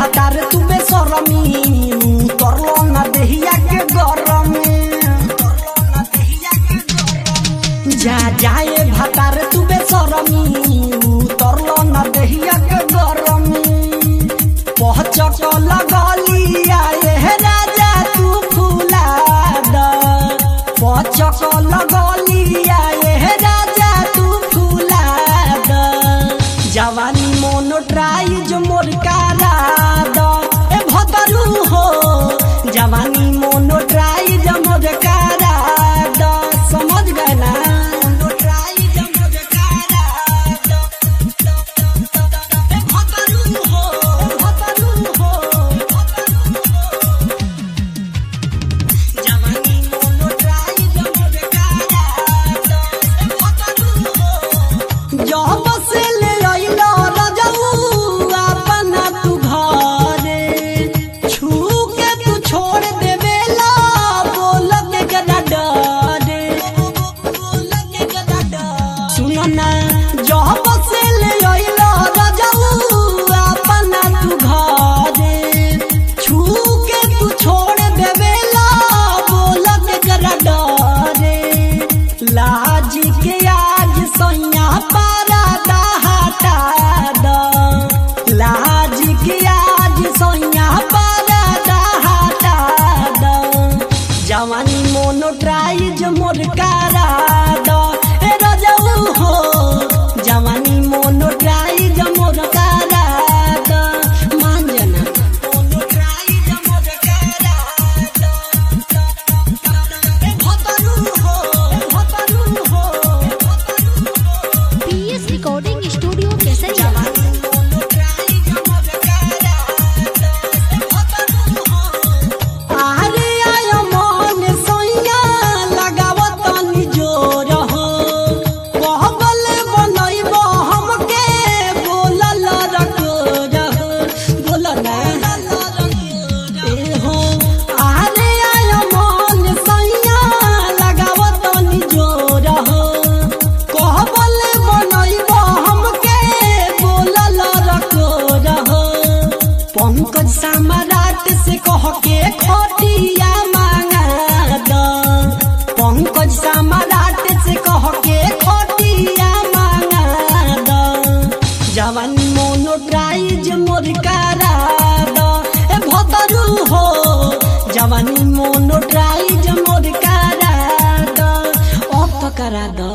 भतार तू बेशरमी उतरलो ना देहिया के गरमी जा जाए भतार तू बेशरमी उतरलो ना देहिया के गरमी पहचक लगलिया ए राजा तू फूला द पहचक लगलिया ए राजा तू फूला द जवानी मोनो ट्राइज मोर कारा द ए भतरू हो जवानी मोनो ट्राइज मोर कारा द समझ गए ना मोनो ट्राइज मोर कारा द ए भतरू हो जवानी मोनो ट्राइज मोर कारा द ए भतरू हो जब से ले आइलो रजऊ अपना तू घरे छू के तू छोड़ देवेला बोल के गदा डरे सुनो ना जब से ले आइलो रजऊ अपना तू घरे छू के तू छोड़ देवेला बोल के गदा डरे लाज के आज सैया पारा हटा द लाज के आज सैया पारा हटा द जवानी मोनो ट्राइज मोर कारा द ए रजऊ हो जवानी मोनो ट्राइज मोर कारा द मान जाना मोनो ट्राइज मोर कारा द ए भतरू हो PS रिकॉर्डिंग स्टूडियो केसरिया। आरे आयो मन सैया लगावत तनी जोर हो कहबल बनैब हमके बोलल रखो रहो बोल ना ए हो आरे आयो मन सैया लगावत तनी जोर हो कहबल बनैब हमके बोलल रखो रहो पंकज सम्राट से कह के खटिया मांगा द पंकज सम्राट से कह के खटिया मांगा द जवानी मोनो ट्राइज मोर कारा द ए भतरू हो जवानी मोनो ट्राइज मोर कारा द अब तो करा द